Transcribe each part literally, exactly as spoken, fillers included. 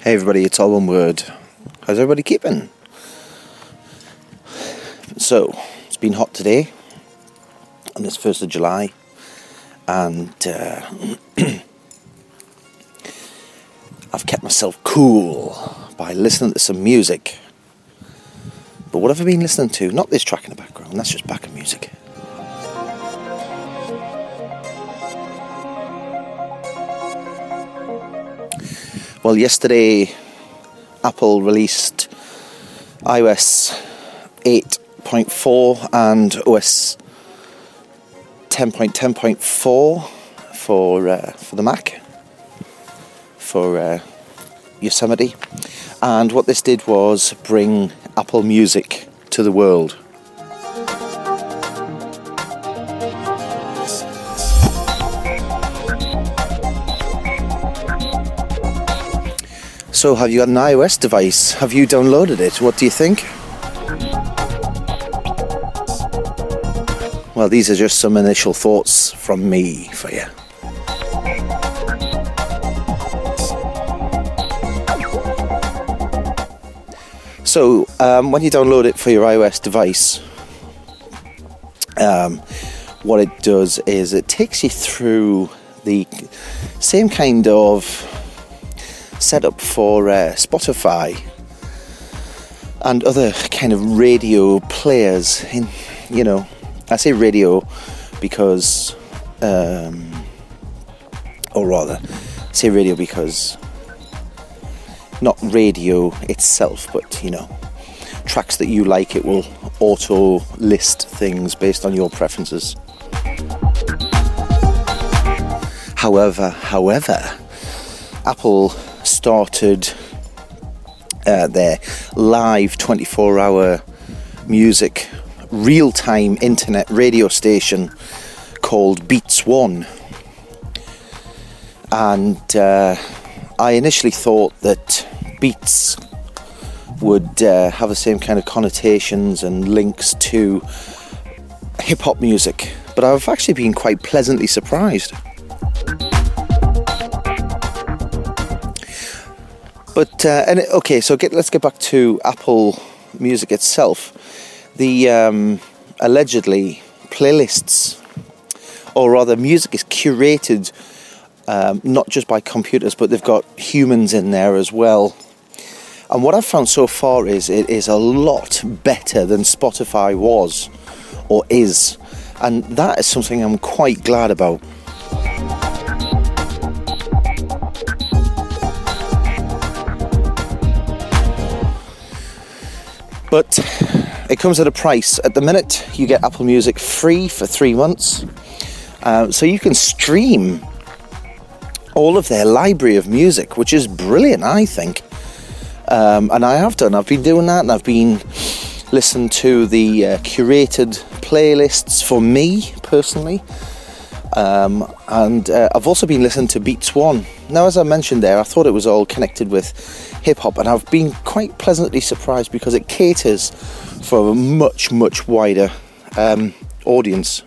Hey everybody, it's all one word. How's everybody keeping? So, it's been hot today, and it's first of July, and uh, I've kept myself cool by listening to some music. But what have I been listening to? Not this track in the background, that's just background music. Well, yesterday Apple released iOS eight point four and O S ten point ten point four for uh, for the Mac, for uh, Yosemite, and what this did was bring Apple Music to the world. So, have you got an iOS device? Have you downloaded it? What do you think? Well, these are just some initial thoughts from me for you. So, um, when you download it for your iOS device, um, what it does is it takes you through the same kind of setup for uh, Spotify and other kind of radio players. In, you know, I say radio because, um, or rather, I say radio because not radio itself, but you know, tracks that you like, it will auto list things based on your preferences. However, however, Apple started uh, their live twenty-four hour music real-time internet radio station called Beats One, and uh, I initially thought that Beats would uh, have the same kind of connotations and links to hip-hop music, but I've actually been quite pleasantly surprised. But uh, and it, okay, so get, let's get back to Apple Music itself. The um, allegedly playlists, or rather, music is curated um, not just by computers, but they've got humans in there as well. And what I've found so far is it is a lot better than Spotify was or is, and that is something I'm quite glad about. But it comes at a price. At the minute, you get Apple Music free for three months. Uh, so you can stream all of their library of music, which is brilliant, I think. Um, and I have done. I've been doing that, and I've been listening to the uh, curated playlists for me, personally. Um, and uh, I've also been listening to Beats One. Now, as I mentioned there, I thought it was all connected with hip-hop, and I've been quite pleasantly surprised because it caters for a much, much wider um, audience.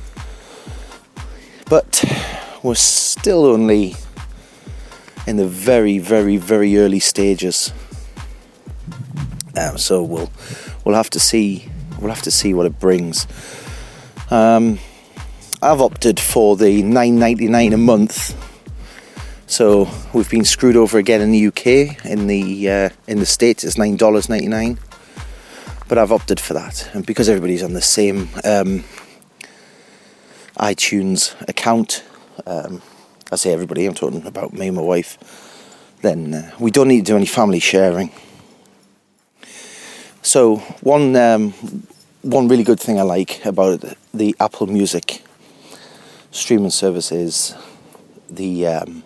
But we're still only in the very, very, very early stages. Um, so we'll we'll have to see we'll have to see what it brings. Um, I've opted for the nine ninety-nine a month, so we've been screwed over again in the U K. In the uh, in the States, it's nine dollars ninety-nine, but I've opted for that, and because everybody's on the same um, iTunes account, um, I say everybody, I'm talking about me and my wife, then uh, we don't need to do any family sharing. So one um, one really good thing I like about the Apple Music streaming service is the, um,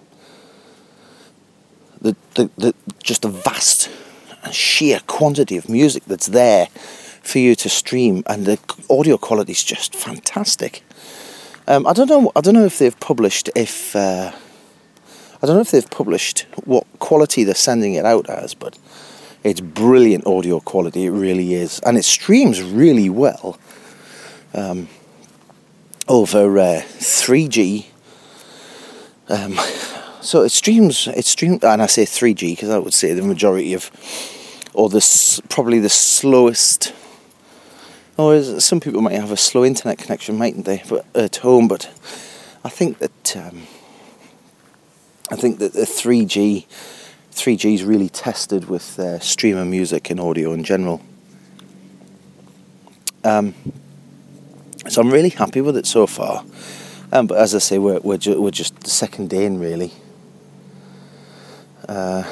the, the the just the vast and sheer quantity of music that's there for you to stream, and the audio quality is just fantastic. Um, I don't know. I don't know if they've published if uh, I don't know if they've published what quality they're sending it out as, but it's brilliant audio quality. It really is, and it streams really well. Um, over uh, three G. Um, so it streams, it streams, and I say three G because I would say the majority of, or the probably the slowest, or is, some people might have a slow internet connection, mightn't they? But at home, but I think that um, I think that the three G, three G is really tested with uh, streaming music and audio in general. Um, so I'm really happy with it so far. Um, but as I say, we're we're, ju- we're just the second day in, really. Uh,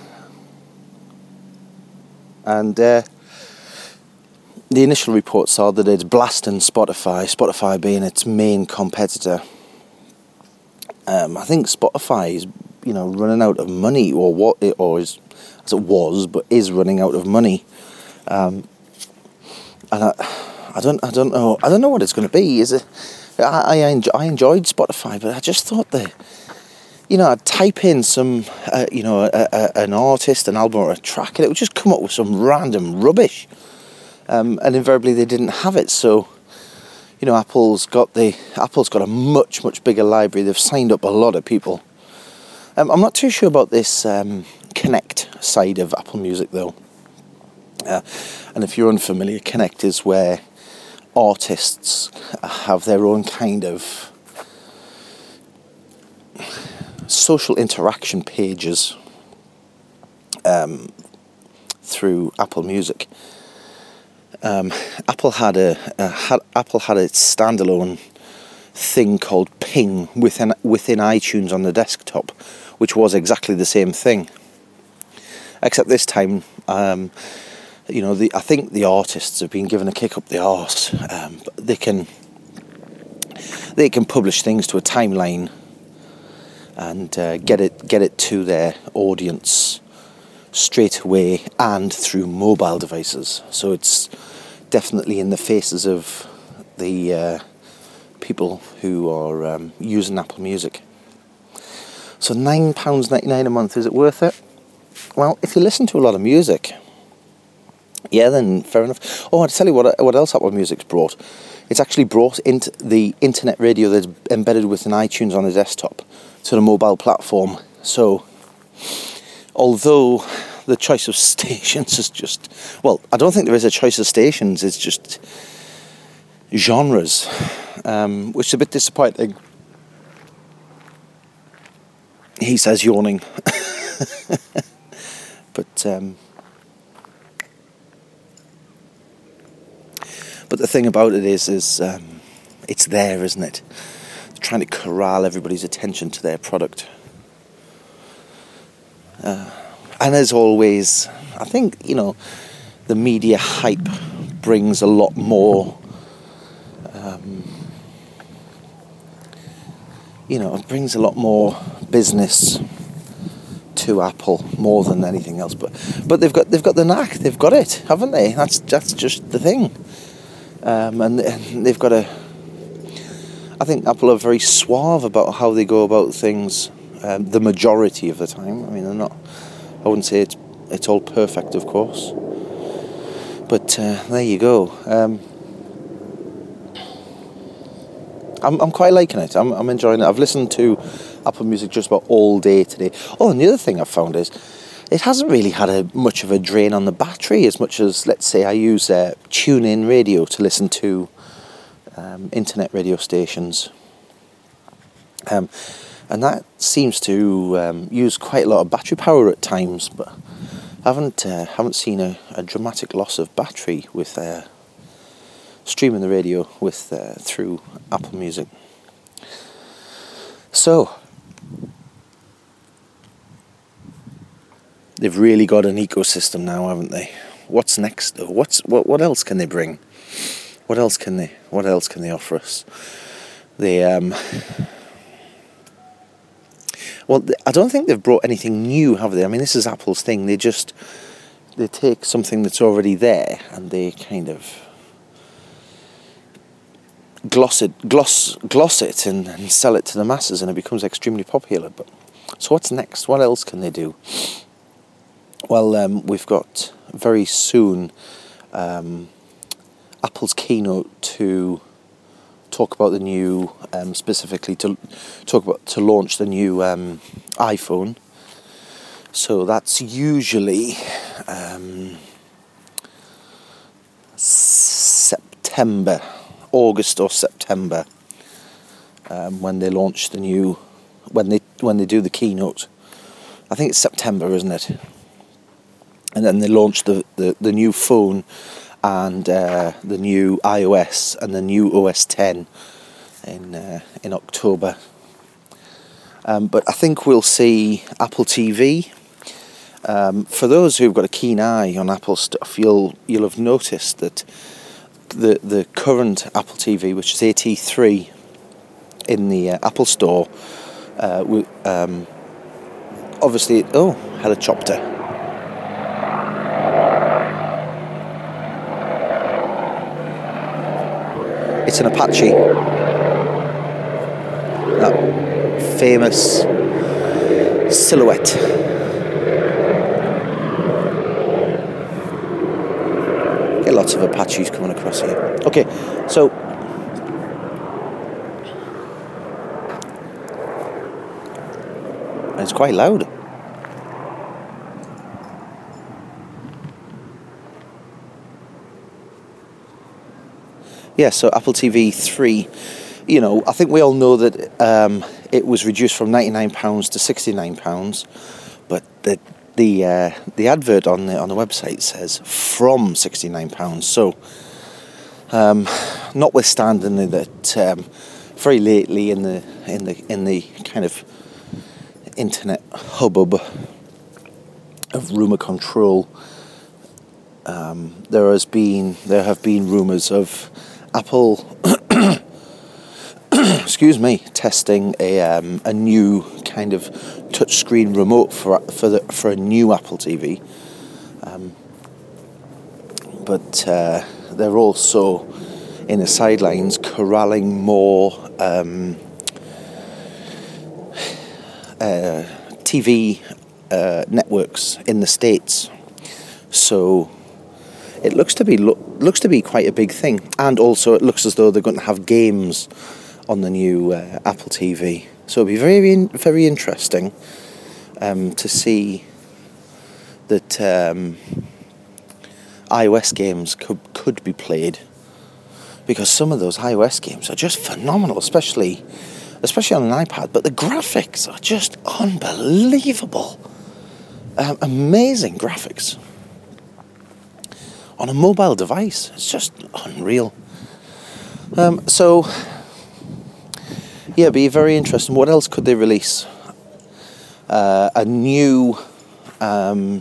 and uh, the initial reports are that it's blasting Spotify, Spotify being its main competitor. Um, I think Spotify is, you know, running out of money, or what, it, or is, as it was, but is running out of money. Um, and I, I don't, I don't know, I don't know what it's going to be. Is it? I, I, enjoy, I enjoyed Spotify, but I just thought that, you know, I'd type in some, uh, you know, a, a, an artist, an album, or a track, and it would just come up with some random rubbish. Um, and invariably, they didn't have it. So, you know, Apple's got the Apple's got a much much bigger library. They've signed up a lot of people. Um, I'm not too sure about this um, Connect side of Apple Music though. Uh, and if you're unfamiliar, Connect is where artists have their own kind of social interaction pages um, through Apple Music. Um, Apple had a, a had, Apple had its standalone thing called Ping within within iTunes on the desktop, which was exactly the same thing, except this time, um, you know, the I think the artists have been given a kick up the arse. Um, they can they can publish things to a timeline and uh, get it get it to their audience straight away and through mobile devices. So it's definitely in the faces of the uh, people who are um, using Apple Music. So nine pounds ninety-nine a month, is it worth it? Well, if you listen to a lot of music, yeah, then fair enough. Oh, I'll tell you what, what else Apple Music's brought. It's actually brought into the internet radio that's embedded within iTunes on the desktop to the mobile platform. So, although the choice of stations is just, well, I don't think there is a choice of stations, it's just genres, um, which is a bit disappointing. He says, yawning. But, um, but the thing about it is, is um, it's there, isn't it? They're trying to corral everybody's attention to their product. Uh, and as always, I think, you know, the media hype brings a lot more, um, you know, it brings a lot more business to Apple more than anything else. But but they've got they've got the knack, they've got it, haven't they? That's that's just the thing. Um, and, and they've got a. I think Apple are very suave about how they go about things. Um, the majority of the time. I mean, they're not. I wouldn't say it's it's all perfect, of course. But uh, there you go. Um, I'm I'm quite liking it. I'm I'm enjoying it. I've listened to Apple Music just about all day today. Oh, and the other thing I've found is it hasn't really had a much of a drain on the battery as much as, let's say, I use uh, TuneIn Radio to listen to um, internet radio stations. Um, and that seems to um, use quite a lot of battery power at times, but I haven't uh, haven't seen a, a dramatic loss of battery with uh, streaming the radio with uh, through Apple Music. So they've really got an ecosystem now, haven't they? What's next? What's what? What else can they bring? What else can they? What else can they offer us? They um. Well, I don't think they've brought anything new, have they? I mean, this is Apple's thing. They just they take something that's already there and they kind of gloss it, gloss, gloss it, and, and sell it to the masses, and it becomes extremely popular. But so, what's next? What else can they do? Well, um, we've got very soon um, Apple's keynote to talk about the new, um, specifically to talk about to launch the new um, iPhone. So that's usually um, September, August or September, um, when they launch the new, when they when they do the keynote. I think it's September, isn't it? And then they launch the, the, the new phone and uh, the new iOS and the new O S ten in uh, in October. Um, but I think we'll see Apple T V. Um, for those who've got a keen eye on Apple stuff, you'll you'll have noticed that the the current Apple T V, which is A T three, in the uh, Apple Store, uh, we, um, obviously, oh, helicopter. It's an Apache. That famous silhouette. Get lots of Apaches coming across here. Okay, so it's quite loud. Yeah, so Apple T V three, you know, I think we all know that um, it was reduced from ninety-nine pounds to sixty-nine pounds, but the the uh, the advert on the on the website says from sixty-nine pounds. So, um, notwithstanding that, um, very lately in the in the in the kind of internet hubbub of rumour control, um, there has been there have been rumours of Apple, excuse me, testing a um, a new kind of touchscreen remote for for the for a new Apple T V, um, but uh, they're also in the sidelines corralling more um, uh, T V uh, networks in the States. So it looks to be lo- looks to be quite a big thing, and also it looks as though they're going to have games on the new uh, Apple T V. So it'll be very in- very interesting um, to see that um, iOS games could could be played, because some of those iOS games are just phenomenal, especially especially on an iPad. But the graphics are just unbelievable, um, amazing graphics. On a mobile device, it's just unreal. Um, so, yeah, it'd be very interesting. What else could they release? Uh, a new, um,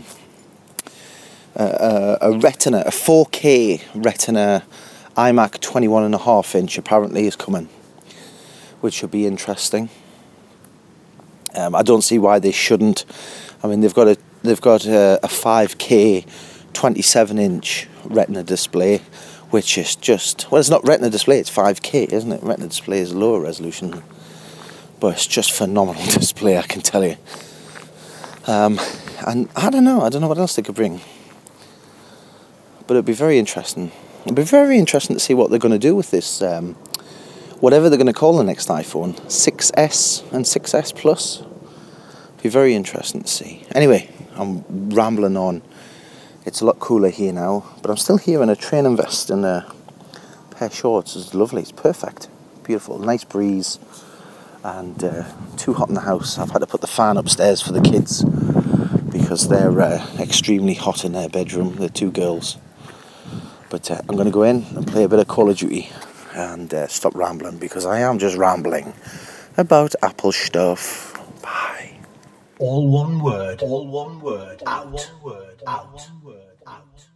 uh, a Retina, a four K Retina iMac twenty-one and a half inch apparently is coming, which should be interesting. Um, I don't see why they shouldn't. I mean, they've got a they've got a, a five K twenty-seven inch Retina display, which is just, well, it's not Retina display, it's five K, isn't it? Retina display is lower resolution, but it's just phenomenal display, I can tell you. Um, and I don't know, I don't know what else they could bring, but it'd be very interesting. It'd be very interesting to see what they're going to do with this, um, whatever they're going to call the next iPhone, six S and six S Plus. It'd be very interesting to see. Anyway, I'm rambling on. It's a lot cooler here now, but I'm still here in a train and vest and a pair of shorts. It's lovely, it's perfect, beautiful, nice breeze, and uh, too hot in the house. I've had to put the fan upstairs for the kids because they're uh, extremely hot in their bedroom, the two girls. But uh, I'm going to go in and play a bit of Call of Duty and uh, stop rambling, because I am just rambling about Apple stuff. Bye. All one word. All one word. Out. All one word. Out. All one word. Out.